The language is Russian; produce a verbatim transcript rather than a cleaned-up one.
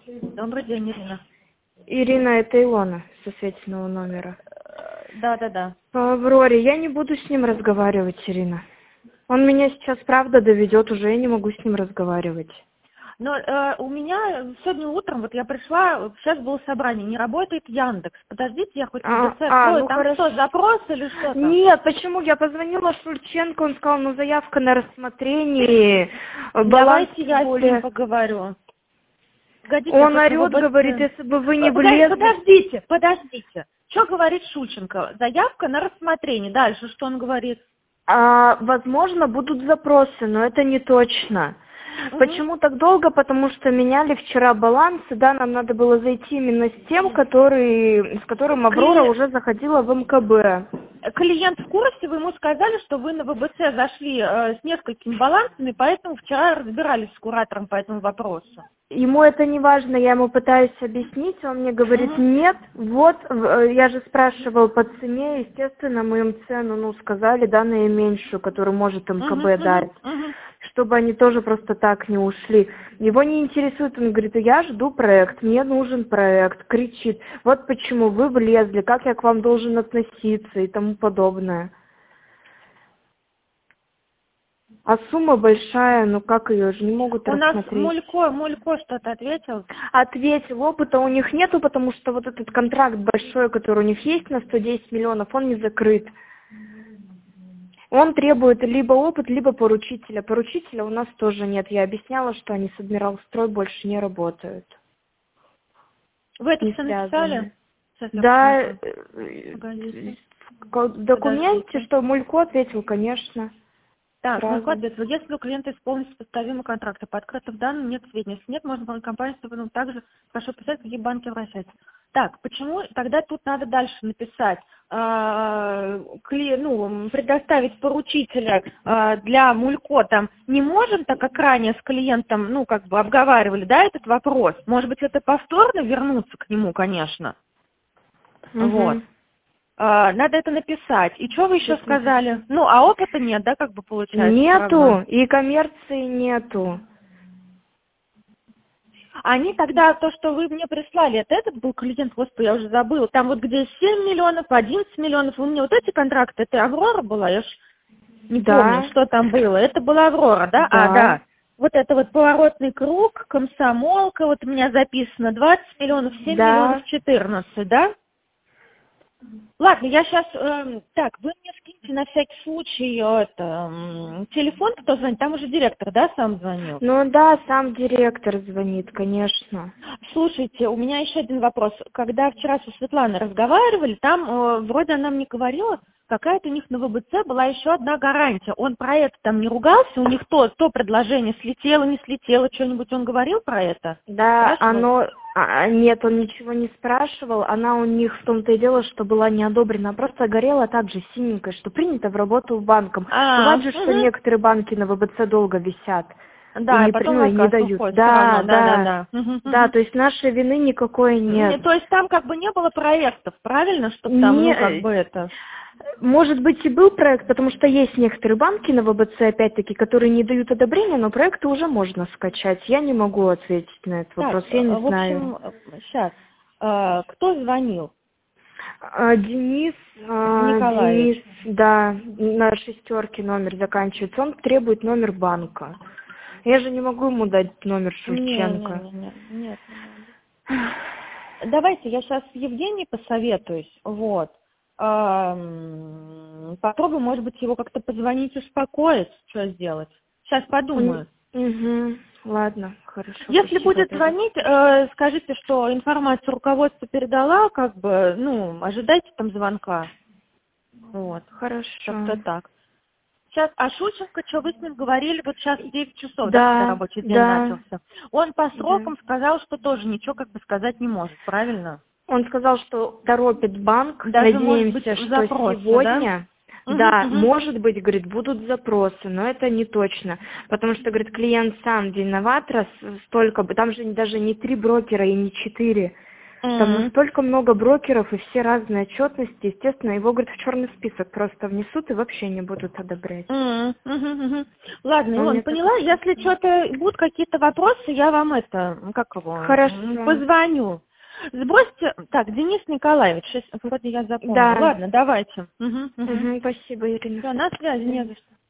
Добрый день, Ирина. Ирина, это Илона со светленного номера. Да, да, да. По Авроре, я не буду с ним разговаривать, Ирина. Он меня сейчас правда доведет, уже я не могу с ним разговаривать. Но э, у меня сегодня утром, вот я пришла, сейчас было собрание, не работает Яндекс. Подождите, я хоть А, ВБЦ а, открою, ну там хорошо. что, запрос или что там? Нет, почему? Я позвонила Шульченко, он сказал, ну заявка на рассмотрение, баланс Давайте я с более... ним поговорю. Погодите, я Он хоть на орет, говорит, ВБЦ. если бы вы не Погодите, влезли... подождите, подождите. Что говорит Шульченко? Заявка на рассмотрение. Дальше что он говорит? А, возможно, будут запросы, но это не точно. Угу. Почему так долго? Потому что меняли вчера балансы, да, нам надо было зайти именно с тем, который, с которым Аврора Кли... уже заходила в МКБ. Клиент в курсе, вы ему сказали, что вы на ВБЦ зашли э, с несколькими балансами, поэтому вчера разбирались с куратором по этому вопросу. Ему это не важно, я ему пытаюсь объяснить, он мне говорит, Угу. нет, вот, в- я же спрашивал по цене, естественно, мы им цену, ну, сказали, да, наименьшую, которую может Угу, МКБ дать, угу, угу. чтобы они тоже просто так не ушли. Его не интересует, он говорит, я жду проект, мне нужен проект, кричит, вот почему вы влезли, как я к вам должен относиться и тому подобное. А сумма большая, ну как ее же не могут У нас рассмотреть? Мулько, Мулько что-то ответил. Ответил, опыта у них нету, потому что вот этот контракт большой, который у них есть на сто десять миллионов, он не закрыт. Он требует либо опыт, либо поручителя. Поручителя у нас тоже нет. Я объясняла, что они с Адмиралстрой больше не работают. Вы это Не все написали? связаны. Сейчас я Да, посмотрю. э, Погодите. в документе, Подождите. что Мулько ответил, конечно, Так, Мулько сразу. ответил. Если у клиента исполнится сопоставимый контракт, по открытым данным нет сведений. Если нет, можно было компанию, чтобы он также прошу писать, какие банки обращаются. Так, почему тогда тут надо дальше написать, а, кли- ну, предоставить поручителя а, для Мулько там не можем, так как ранее с клиентом, ну, как бы обговаривали, да, этот вопрос. Может быть, это повторно вернуться к нему, конечно. Вот. Угу. А, надо это написать. И что вы еще Сейчас сказали? Ну, а опыта нет, да, как бы получается все равно. нету, и коммерции нету. Они тогда, то, что вы мне прислали, это этот был клиент, господи, я уже забыла, там вот где семь миллионов, одиннадцать миллионов, вы мне вот эти контракты, это Аврора была, я ж не помню, Да, что там было, это была Аврора, да? А, да. да. Вот это вот поворотный круг, комсомолка, вот у меня записано двадцать миллионов, семь Да. миллионов, четырнадцать, да? Ладно, я сейчас, так, вы мне скиньте на всякий случай э, это, м, телефон, кто звонит, там уже директор, да, сам звонил? Ну да, сам директор звонит, конечно. Слушайте, у меня еще один вопрос. Когда вчера со Светланой разговаривали, там э, вроде она мне говорила, какая-то у них на ВБЦ была еще одна гарантия. Он про это там не ругался, у них то, то предложение слетело, не слетело, что-нибудь он говорил про это? Да, Спрашивал? оно... а, нет, он ничего не спрашивал, она у них в том-то и дело, что была не одобрена, а просто горела так же синенькой, что принято в работу банком. А, Бывает же, что угу. некоторые банки на ВБЦ долго висят и Да, и не, при- потом ну, и не отказ дают. уходит все равно, Да, да, да-да-да. Угу, да, угу. то есть нашей вины никакой нет. Не, то есть там как бы не было проектов, правильно, чтобы там, ну, как Не, бы это... может быть и был проект, потому что есть некоторые банки на ВБЦ, опять-таки, которые не дают одобрения, но проекты уже можно скачать. Я не могу ответить на этот Так, вопрос, я э, не в знаю. общем, сейчас, кто звонил? А, Денис, а, Николаевич. Денис, да, на шестерке номер заканчивается. Он требует номер банка. Я же не могу ему дать номер Не, не, Шульченко. не, не, нет, не надо. Давайте я сейчас с Евгенией посоветуюсь, вот. Ам, Попробую, может быть, его как-то позвонить, успокоить, что сделать. Сейчас подумаю. Угу. Ладно, хорошо, Если спасибо. будет тогда. звонить, э, скажите, что информацию руководству передала, как бы, ну, ожидайте там звонка. Вот, как-то Хорошо. так. Сейчас, а Шульченко, что вы с ним говорили, вот сейчас девять часов, да, когда Да, рабочий день да, начался. Он по да. срокам сказал, что тоже ничего как бы сказать не может, правильно? Он сказал, что торопит банк. Даже, может быть, Надеемся, в что запросе, да? сегодня, Угу, да, угу. может быть, говорит, будут запросы, но это не точно. Потому что, говорит, клиент сам виноват, раз столько, бы- там же даже не три брокера и не четыре. Там М. настолько много брокеров и все разные отчетности, естественно, его, говорит, в черный список просто внесут и вообще не будут одобрять. М, мгм, мгм. Ладно, Он Илон, мне так поняла. и Если сказал. что-то будут какие-то вопросы, я вам это, ну, как его, м, Хорошо. позвоню. Сбросьте. Так, Денис Николаевич, щас- вроде я запомнила. Да. Ладно, давайте. Угу, угу. Мгм, спасибо, Ирина. Все, на связи, не за что.